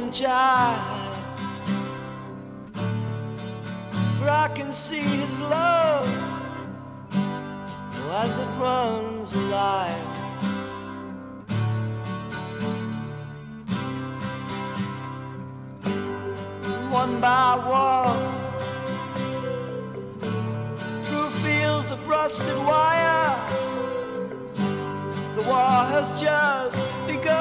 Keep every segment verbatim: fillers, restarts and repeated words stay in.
and jive, for I can see his love as it runs alive. One by one, through fields of rusted wire, the war has just begun.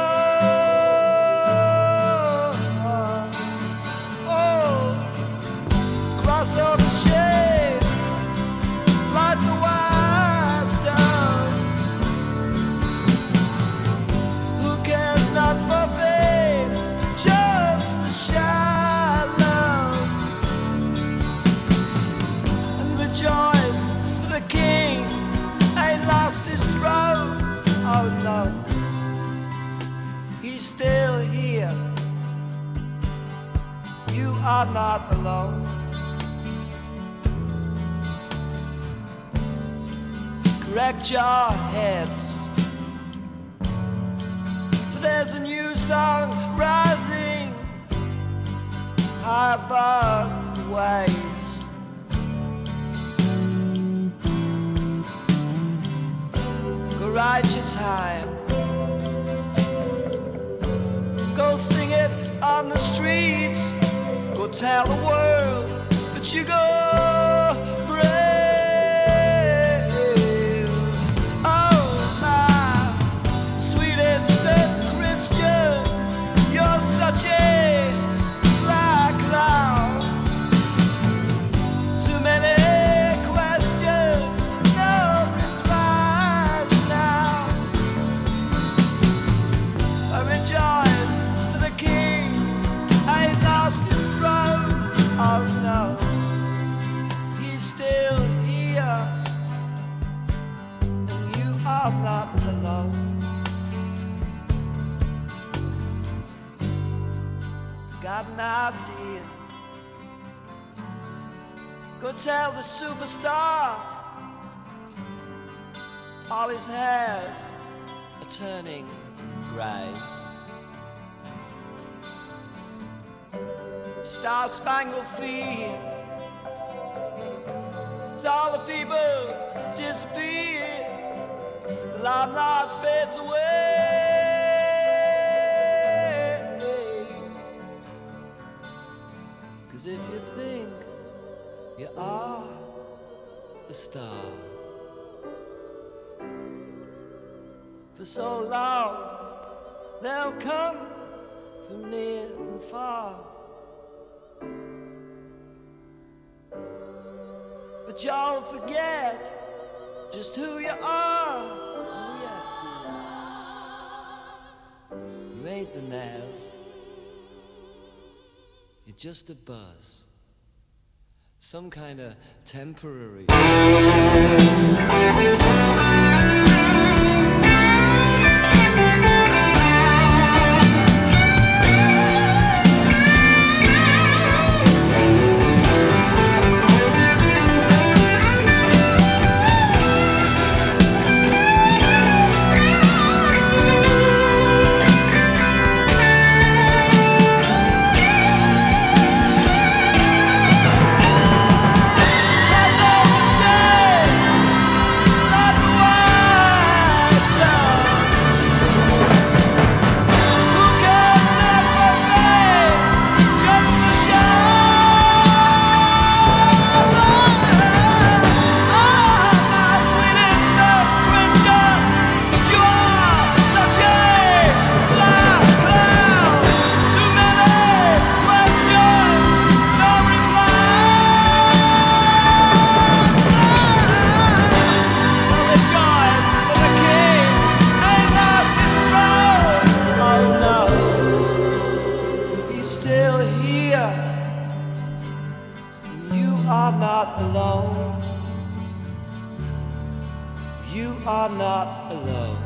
Oh, cross over shade like the wise dove. Who cares not for fame, just for shy love, and rejoice for the king ain't lost his throne. Oh no, he's still here. You are not alone. Correct your heads, for there's a new song rising high above the waves. Go write your time, go sing it on the streets, go tell the world that you go brave. Oh my sweet instant Christian, you're such a sly clown. Too many questions, no replies now. I rejoice for the king ain't lost his throne. Oh no, he's still here, and you are not alone. Got an idea, go tell the superstar all his hairs are turning grey. Star-spangled feet, as all the people disappear, the limelight fades away. 'Cause if you think you are a star, for so long they'll come from near and far. But y'all forget just who you are. Oh yes, you, you ain't the Naz, you're just a buzz, some kind of temporary. Still here, you are not alone. You are not alone.